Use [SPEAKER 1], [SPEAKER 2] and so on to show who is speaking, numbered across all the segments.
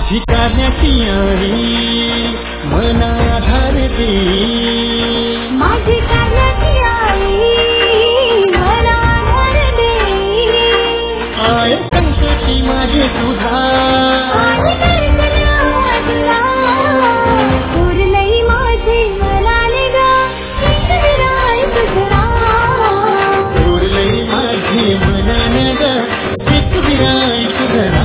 [SPEAKER 1] माझी करण्याची आई मना धरते,
[SPEAKER 2] माझी करण्याची आई मला धरते.
[SPEAKER 1] आय संकटी माझे तुझा
[SPEAKER 2] आणि दर्शना तुला उरलंय माझे मनाने ग विराय तुझरा.
[SPEAKER 1] उरलंय माझे मनाने ग विराय तुझरा.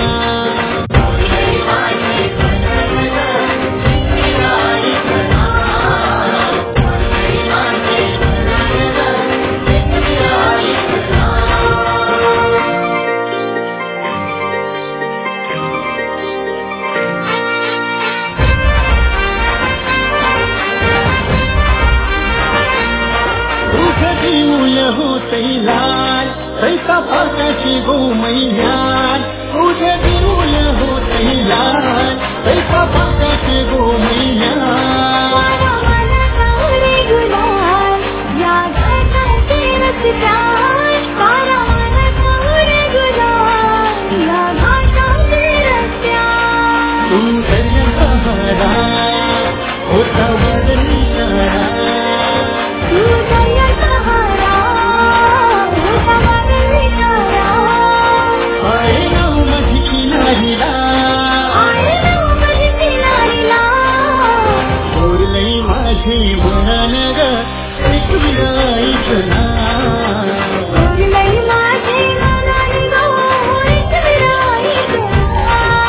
[SPEAKER 1] लाल कैसा फाकाची गो मैयान, तुझे दिवल होते लाल कैसा फाकाची गो मैयान.
[SPEAKER 2] माझा मनाचा रे गुलाल या घाटाचे रस्त्यात, माझा मनाचा रे गुलाल या घाटाचे रस्त्यात.
[SPEAKER 1] तू दर्या सहारा होता बदली सारा,
[SPEAKER 2] तू दर्या सहारा होता बदली सारा.
[SPEAKER 1] आय नाव माझी किनारीला,
[SPEAKER 2] आय नाव माझी किनारीला.
[SPEAKER 1] उरलंय माझे मनान ग विराय तुझरा.
[SPEAKER 2] उरलंय माझे मनाने ग विराय तुझरा.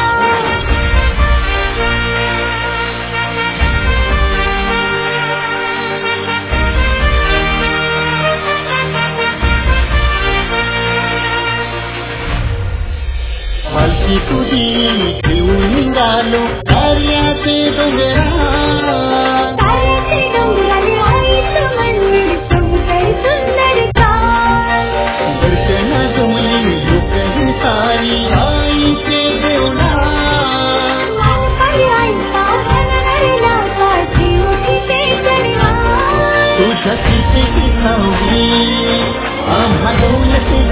[SPEAKER 1] पालखी तुझी घेऊन निघालो कार्याचे डोंगरा.
[SPEAKER 2] ताऱ्याचे डोंगराले आईचं मंदिर चौकट सुंदर काय.
[SPEAKER 1] दर्शना जमली लोकही सारी आईचे देवना.
[SPEAKER 2] मानकरी आईचा मनहरला काठी उठीचे चढवा.
[SPEAKER 1] तुझ्या सीतेची सावली आम्हा डोलते